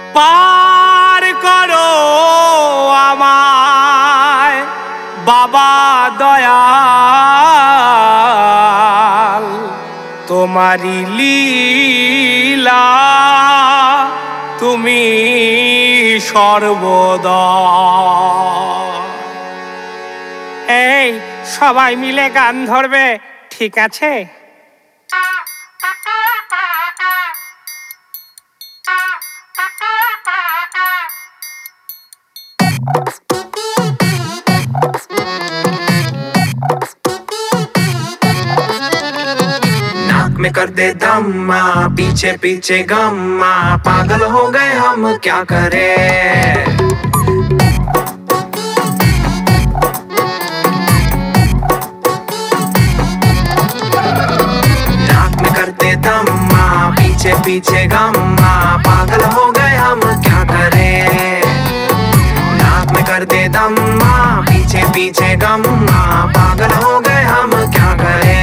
পার করো আমায় বাবা দয়াল, তোমারি লীলা তুমি সর্বদা। এই সবাই মিলে গান ধরবে, ঠিক আছে? में कर दे दम्मा, पीछे पीछे गम्मा, पागल हो गए हम क्या करें। नाक में करते दम्मा, पीछे पीछे गम्मा, पागल हो गए हम क्या करें। नाक में करते दम्मा, पीछे पीछे गम्मा, पागल हो गए हम क्या करें।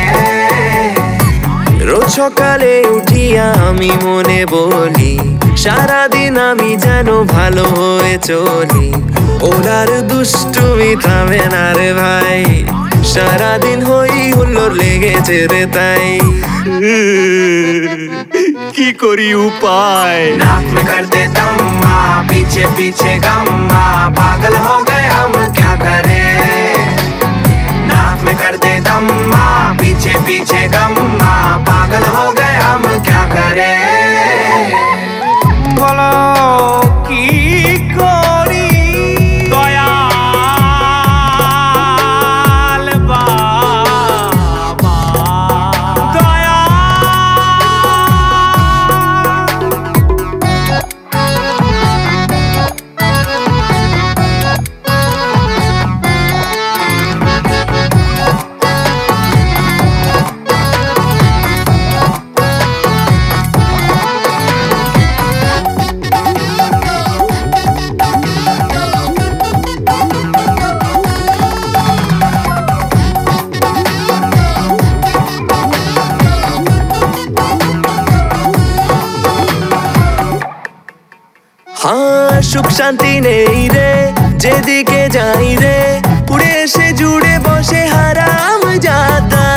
রোজ সকালে উঠিয়া আমি মনে বলি, সারাদিন আমি যেন ভালো হয়ে চলি। ওরার দুষ্টুমি থামে না রে ভাই, সারাদিন হই হুল্লোড় লেগেছে রে তাই। কি করি উপায়। নাক में कर दे दम्मा, पीछे पीछे गम्मा, पागल हो गए हम क्या करें। नाक में कर दे दम्मा, पीछे पीछे गम्मा, पागल हो गए हम क्या करें। বলো কি করি দয়াল বাবা দয়াল। हाँ সুখ শান্তি নেই রে, যেদিকে যাই রে উড়ে এসে জুড়ে বসে হারাম জাদা।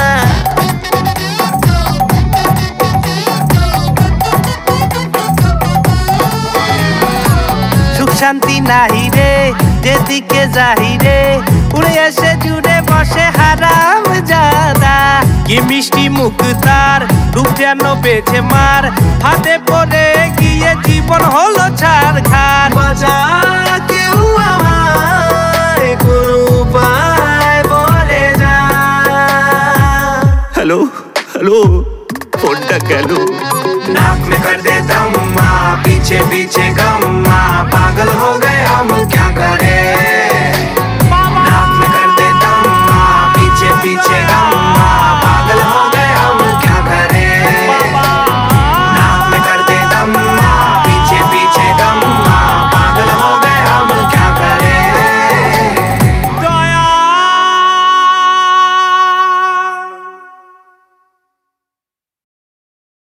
সুখ শান্তি নাই রে, যেদিকে যাই রে উড়ে এসে জুড়ে বসে হারাম জাদা। কি মিষ্টি মুখ তার, রূপ যেন বেছে মার, হাতে পড়ে গিয়ে জীবন হলো ছাড়খাড়। বাজা কেউ আমায় কোনো উপায় বলে যা। হ্যালো হ্যালো, ফোনটা কেন। नाक में कर दे दम्मा, पीछे पीछे गम्मा, पागल हो गए